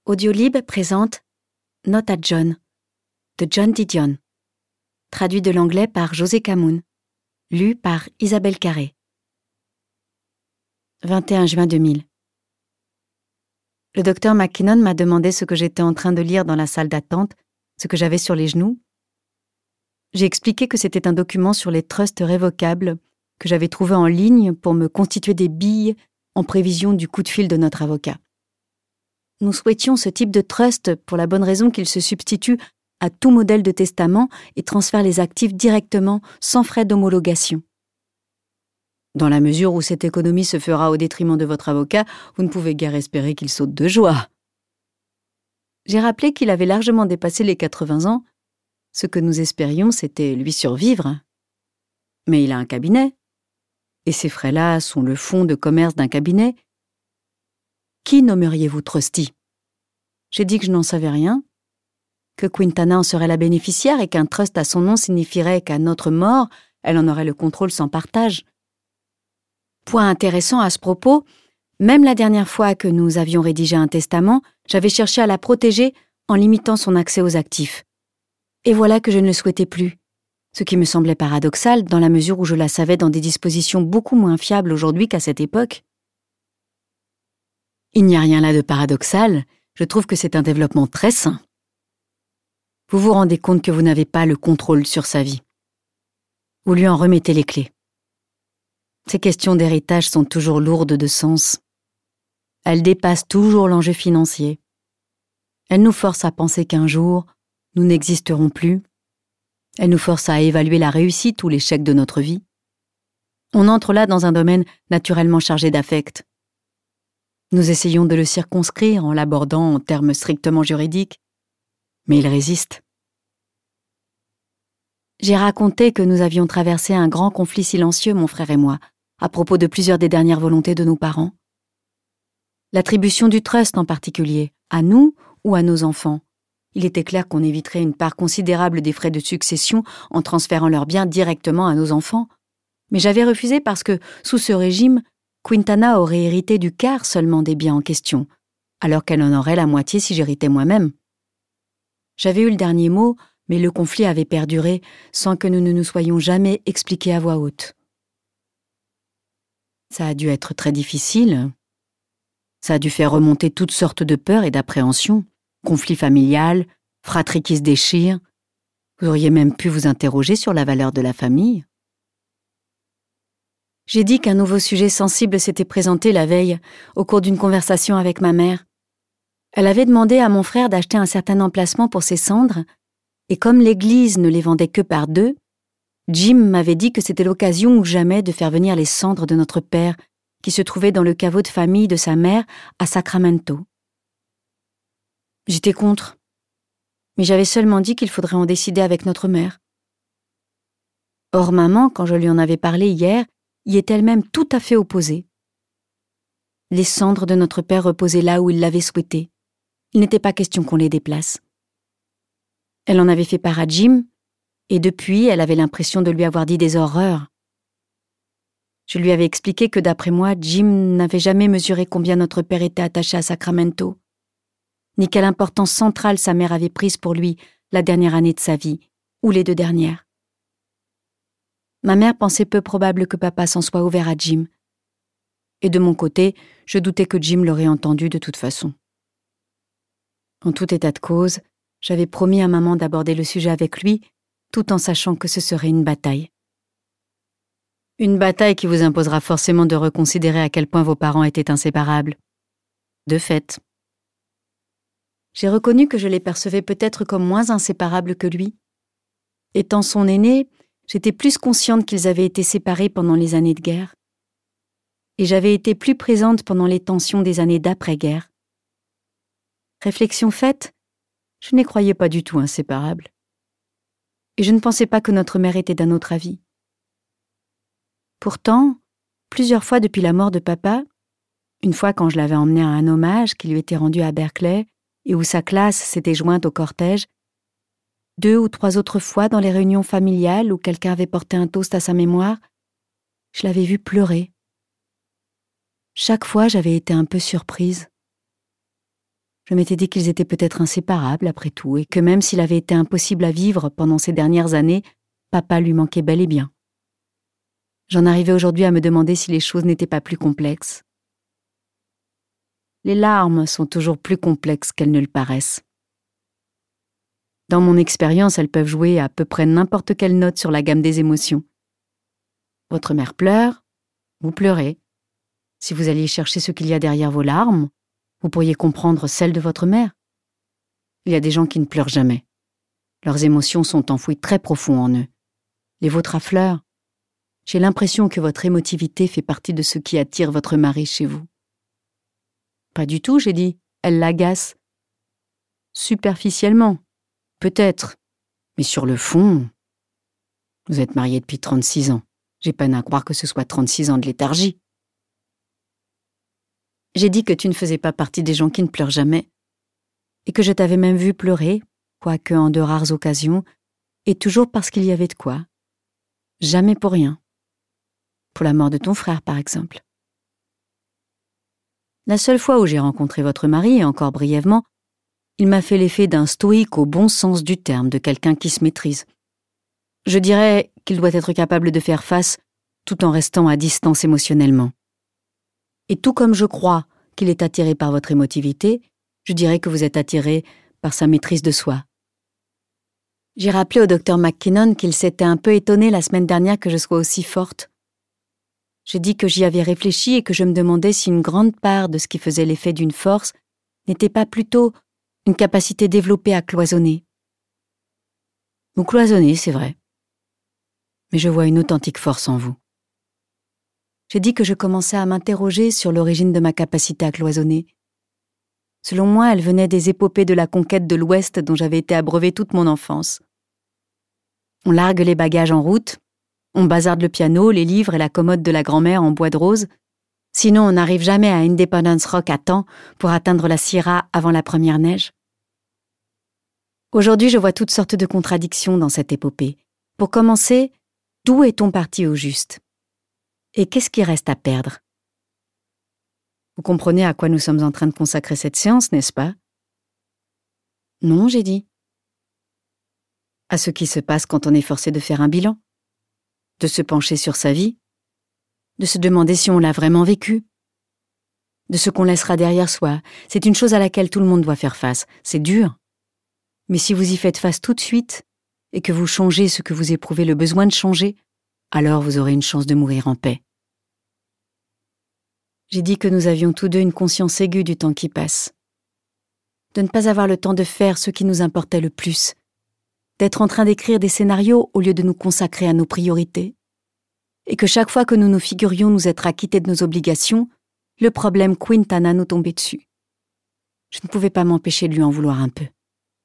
Audiolib présente Note à John de John Didion, traduit de l'anglais par José Camoun, lu par Isabelle Carré. 21 juin 2000. Le docteur McKinnon m'a demandé ce que j'étais en train de lire dans la salle d'attente, ce que j'avais sur les genoux. J'ai expliqué que c'était un document sur les trusts révocables que j'avais trouvé en ligne pour me constituer des billes en prévision du coup de fil de notre avocat. Nous souhaitions ce type de trust pour la bonne raison qu'il se substitue à tout modèle de testament et transfère les actifs directement sans frais d'homologation. Dans la mesure où cette économie se fera au détriment de votre avocat, vous ne pouvez guère espérer qu'il saute de joie. J'ai rappelé qu'il avait largement dépassé les 80 ans. Ce que nous espérions, c'était lui survivre. Mais il a un cabinet. Et ces frais-là sont le fonds de commerce d'un cabinet. Qui nommeriez-vous trustee ? J'ai dit que je n'en savais rien, que Quintana en serait la bénéficiaire et qu'un trust à son nom signifierait qu'à notre mort, elle en aurait le contrôle sans partage. Point intéressant à ce propos, même la dernière fois que nous avions rédigé un testament, j'avais cherché à la protéger en limitant son accès aux actifs. Et voilà que je ne le souhaitais plus, ce qui me semblait paradoxal dans la mesure où je la savais dans des dispositions beaucoup moins fiables aujourd'hui qu'à cette époque. Il n'y a rien là de paradoxal, je trouve que c'est un développement très sain. Vous vous rendez compte que vous n'avez pas le contrôle sur sa vie. Vous lui en remettez les clés. Ces questions d'héritage sont toujours lourdes de sens. Elles dépassent toujours l'enjeu financier. Elles nous forcent à penser qu'un jour, nous n'existerons plus. Elles nous forcent à évaluer la réussite ou l'échec de notre vie. On entre là dans un domaine naturellement chargé d'affect. Nous essayons de le circonscrire en l'abordant en termes strictement juridiques, mais il résiste. J'ai raconté que nous avions traversé un grand conflit silencieux, mon frère et moi, à propos de plusieurs des dernières volontés de nos parents. L'attribution du trust en particulier, à nous ou à nos enfants. Il était clair qu'on éviterait une part considérable des frais de succession en transférant leurs biens directement à nos enfants. Mais j'avais refusé parce que, sous ce régime, Quintana aurait hérité du quart seulement des biens en question, alors qu'elle en aurait la moitié si j'héritais moi-même. J'avais eu le dernier mot, mais le conflit avait perduré sans que nous ne nous soyons jamais expliqués à voix haute. Ça a dû être très difficile. Ça a dû faire remonter toutes sortes de peurs et d'appréhensions. Conflit familial, fratrie qui se déchire. Vous auriez même pu vous interroger sur la valeur de la famille. J'ai dit qu'un nouveau sujet sensible s'était présenté la veille, au cours d'une conversation avec ma mère. Elle avait demandé à mon frère d'acheter un certain emplacement pour ses cendres, et comme l'église ne les vendait que par deux, Jim m'avait dit que c'était l'occasion ou jamais de faire venir les cendres de notre père, qui se trouvait dans le caveau de famille de sa mère à Sacramento. J'étais contre, mais j'avais seulement dit qu'il faudrait en décider avec notre mère. Or maman, quand je lui en avais parlé hier, y est elle-même tout à fait opposée. Les cendres de notre père reposaient là où il l'avait souhaité. Il n'était pas question qu'on les déplace. Elle en avait fait part à Jim, et depuis, elle avait l'impression de lui avoir dit des horreurs. Je lui avais expliqué que d'après moi, Jim n'avait jamais mesuré combien notre père était attaché à Sacramento, ni quelle importance centrale sa mère avait prise pour lui la dernière année de sa vie, ou les 2 dernières. Ma mère pensait peu probable que papa s'en soit ouvert à Jim. Et de mon côté, je doutais que Jim l'aurait entendu de toute façon. En tout état de cause, j'avais promis à maman d'aborder le sujet avec lui, tout en sachant que ce serait une bataille. Une bataille qui vous imposera forcément de reconsidérer à quel point vos parents étaient inséparables. De fait. J'ai reconnu que je les percevais peut-être comme moins inséparables que lui. Étant son aîné, j'étais plus consciente qu'ils avaient été séparés pendant les années de guerre. Et j'avais été plus présente pendant les tensions des années d'après-guerre. Réflexion faite, je ne les croyais pas du tout inséparables. Et je ne pensais pas que notre mère était d'un autre avis. Pourtant, plusieurs fois depuis la mort de papa, une fois quand je l'avais emmené à un hommage qui lui était rendu à Berkeley et où sa classe s'était jointe au cortège, 2 ou 3 autres fois dans les réunions familiales où quelqu'un avait porté un toast à sa mémoire, je l'avais vu pleurer. Chaque fois, j'avais été un peu surprise. Je m'étais dit qu'ils étaient peut-être inséparables après tout, et que même s'il avait été impossible à vivre pendant ces dernières années, papa lui manquait bel et bien. J'en arrivais aujourd'hui à me demander si les choses n'étaient pas plus complexes. Les larmes sont toujours plus complexes qu'elles ne le paraissent. Dans mon expérience, elles peuvent jouer à peu près n'importe quelle note sur la gamme des émotions. Votre mère pleure, vous pleurez. Si vous alliez chercher ce qu'il y a derrière vos larmes, vous pourriez comprendre celles de votre mère. Il y a des gens qui ne pleurent jamais. Leurs émotions sont enfouies très profond en eux. Les vôtres affleurent. J'ai l'impression que votre émotivité fait partie de ce qui attire votre mari chez vous. Pas du tout, j'ai dit. Elle l'agace. Superficiellement, peut-être. Mais sur le fond, vous êtes mariés depuis 36 ans. J'ai peine à croire que ce soit 36 ans de léthargie. J'ai dit que tu ne faisais pas partie des gens qui ne pleurent jamais, et que je t'avais même vu pleurer, quoique en de rares occasions, et toujours parce qu'il y avait de quoi. Jamais pour rien. Pour la mort de ton frère, par exemple. La seule fois où j'ai rencontré votre mari, et encore brièvement, il m'a fait l'effet d'un stoïque au bon sens du terme, de quelqu'un qui se maîtrise. Je dirais qu'il doit être capable de faire face tout en restant à distance émotionnellement. Et tout comme je crois qu'il est attiré par votre émotivité, je dirais que vous êtes attiré par sa maîtrise de soi. J'ai rappelé au docteur McKinnon qu'il s'était un peu étonné la semaine dernière que je sois aussi forte. J'ai dit que j'y avais réfléchi et que je me demandais si une grande part de ce qui faisait l'effet d'une force n'était pas plutôt une capacité développée à cloisonner. Vous cloisonnez, c'est vrai. Mais je vois une authentique force en vous. J'ai dit que je commençais à m'interroger sur l'origine de ma capacité à cloisonner. Selon moi, elle venait des épopées de la conquête de l'Ouest dont j'avais été abreuvée toute mon enfance. On largue les bagages en route, on bazarde le piano, les livres et la commode de la grand-mère en bois de rose, sinon on n'arrive jamais à Independence Rock à temps pour atteindre la Sierra avant la première neige. Aujourd'hui, je vois toutes sortes de contradictions dans cette épopée. Pour commencer, d'où est-on parti au juste ? Et qu'est-ce qui reste à perdre ? Vous comprenez à quoi nous sommes en train de consacrer cette séance, n'est-ce pas ? Non, j'ai dit. À ce qui se passe quand on est forcé de faire un bilan, de se pencher sur sa vie, de se demander si on l'a vraiment vécu, de ce qu'on laissera derrière soi. C'est une chose à laquelle tout le monde doit faire face. C'est dur. Mais si vous y faites face tout de suite et que vous changez ce que vous éprouvez le besoin de changer, alors vous aurez une chance de mourir en paix. J'ai dit que nous avions tous deux une conscience aiguë du temps qui passe. De ne pas avoir le temps de faire ce qui nous importait le plus. D'être en train d'écrire des scénarios au lieu de nous consacrer à nos priorités. Et que chaque fois que nous nous figurions nous être acquittés de nos obligations, le problème Quintana nous tombait dessus. Je ne pouvais pas m'empêcher de lui en vouloir un peu.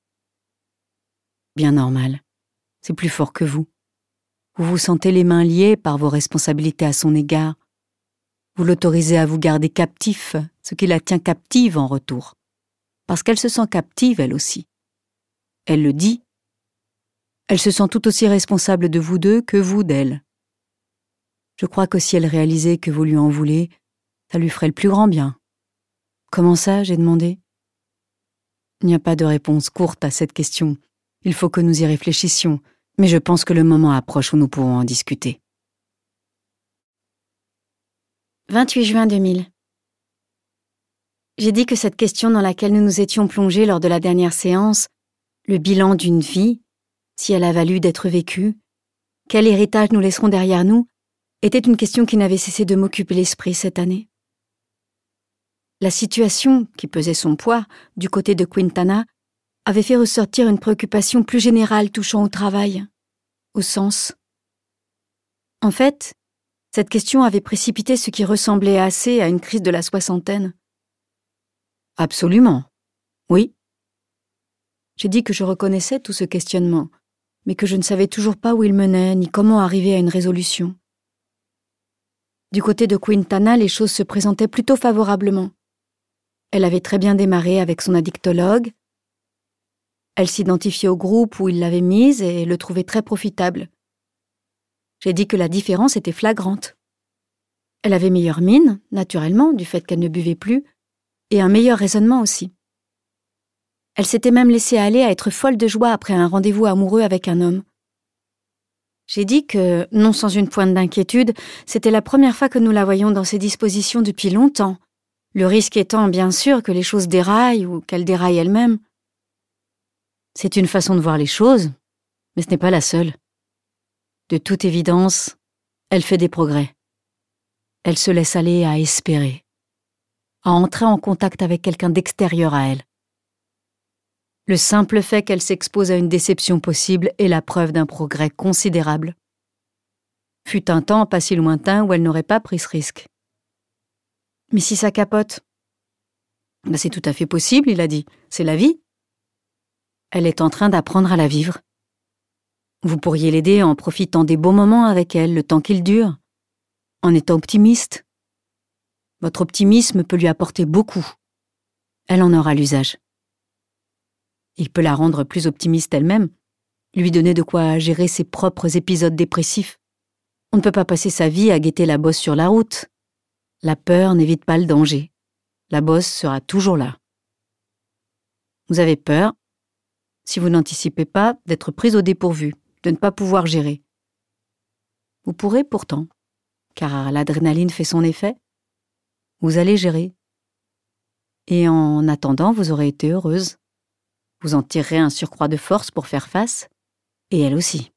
Bien normal. C'est plus fort que vous. Vous vous sentez les mains liées par vos responsabilités à son égard. Vous l'autorisez à vous garder captif, ce qui la tient captive en retour. Parce qu'elle se sent captive, elle aussi. Elle le dit. Elle se sent tout aussi responsable de vous deux que vous d'elle. Je crois que si elle réalisait que vous lui en voulez, ça lui ferait le plus grand bien. Comment ça, j'ai demandé. Il n'y a pas de réponse courte à cette question. Il faut que nous y réfléchissions, mais je pense que le moment approche où nous pourrons en discuter. 28 juin 2000. J'ai dit que cette question dans laquelle nous nous étions plongés lors de la dernière séance, le bilan d'une vie, si elle a valu d'être vécue, quel héritage nous laisserons derrière nous, était une question qui n'avait cessé de m'occuper l'esprit cette année. La situation, qui pesait son poids, du côté de Quintana, avait fait ressortir une préoccupation plus générale touchant au travail, au sens. En fait, cette question avait précipité ce qui ressemblait assez à une crise de la soixantaine. Absolument, oui. J'ai dit que je reconnaissais tout ce questionnement, mais que je ne savais toujours pas où il menait, ni comment arriver à une résolution. Du côté de Quintana, les choses se présentaient plutôt favorablement. Elle avait très bien démarré avec son addictologue. Elle s'identifiait au groupe où il l'avait mise et le trouvait très profitable. J'ai dit que la différence était flagrante. Elle avait meilleure mine, naturellement, du fait qu'elle ne buvait plus, et un meilleur raisonnement aussi. Elle s'était même laissée aller à être folle de joie après un rendez-vous amoureux avec un homme. J'ai dit que, non sans une pointe d'inquiétude, c'était la première fois que nous la voyions dans ces dispositions depuis longtemps, le risque étant bien sûr que les choses déraillent ou qu'elle déraille elle-même. C'est une façon de voir les choses, mais ce n'est pas la seule. De toute évidence, elle fait des progrès. Elle se laisse aller à espérer, à entrer en contact avec quelqu'un d'extérieur à elle. Le simple fait qu'elle s'expose à une déception possible est la preuve d'un progrès considérable. Fut un temps pas si lointain où elle n'aurait pas pris ce risque. Mais si ça capote? C'est tout à fait possible, il a dit. C'est la vie. Elle est en train d'apprendre à la vivre. Vous pourriez l'aider en profitant des beaux moments avec elle, le temps qu'ils durent, en étant optimiste. Votre optimisme peut lui apporter beaucoup. Elle en aura l'usage. Il peut la rendre plus optimiste elle-même, lui donner de quoi gérer ses propres épisodes dépressifs. On ne peut pas passer sa vie à guetter la bosse sur la route. La peur n'évite pas le danger. La bosse sera toujours là. Vous avez peur, si vous n'anticipez pas, d'être prise au dépourvu, de ne pas pouvoir gérer. Vous pourrez pourtant, car l'adrénaline fait son effet. Vous allez gérer. Et en attendant, vous aurez été heureuse. Vous en tirerez un surcroît de force pour faire face, et elle aussi.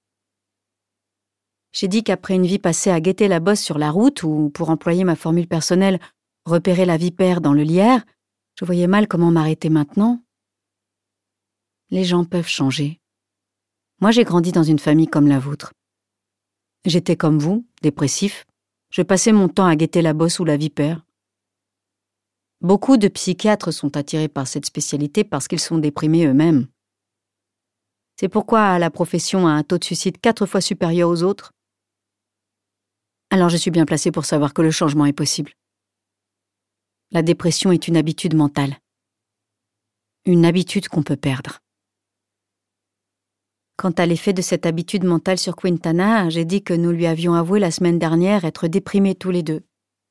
J'ai dit qu'après une vie passée à guetter la bosse sur la route, ou, pour employer ma formule personnelle, repérer la vipère dans le lierre, je voyais mal comment m'arrêter maintenant. Les gens peuvent changer. Moi, j'ai grandi dans une famille comme la vôtre. J'étais comme vous, dépressif. Je passais mon temps à guetter la bosse ou la vipère. Beaucoup de psychiatres sont attirés par cette spécialité parce qu'ils sont déprimés eux-mêmes. C'est pourquoi la profession a un taux de suicide 4 fois supérieur aux autres. Alors je suis bien placée pour savoir que le changement est possible. La dépression est une habitude mentale. Une habitude qu'on peut perdre. Quant à l'effet de cette habitude mentale sur Quintana, j'ai dit que nous lui avions avoué la semaine dernière être déprimés tous les deux.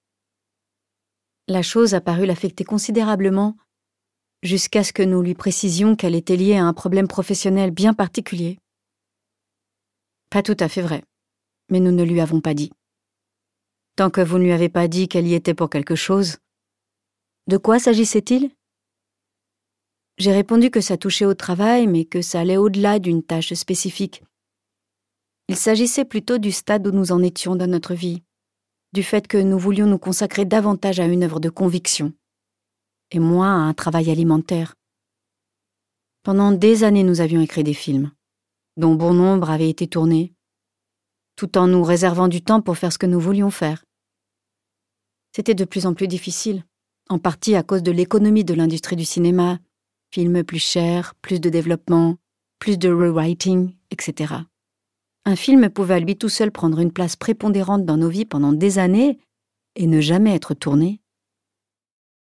La chose a paru l'affecter considérablement, jusqu'à ce que nous lui précisions qu'elle était liée à un problème professionnel bien particulier. Pas tout à fait vrai, mais nous ne lui avons pas dit. Tant que vous ne lui avez pas dit qu'elle y était pour quelque chose, de quoi s'agissait-il? J'ai répondu que ça touchait au travail, mais que ça allait au-delà d'une tâche spécifique. Il s'agissait plutôt du stade où nous en étions dans notre vie, du fait que nous voulions nous consacrer davantage à une œuvre de conviction, et moins à un travail alimentaire. Pendant des années, nous avions écrit des films, dont bon nombre avaient été tournés, tout en nous réservant du temps pour faire ce que nous voulions faire. C'était de plus en plus difficile, en partie à cause de l'économie de l'industrie du cinéma, films plus chers, plus de développement, plus de rewriting, etc. Un film pouvait à lui tout seul prendre une place prépondérante dans nos vies pendant des années et ne jamais être tourné.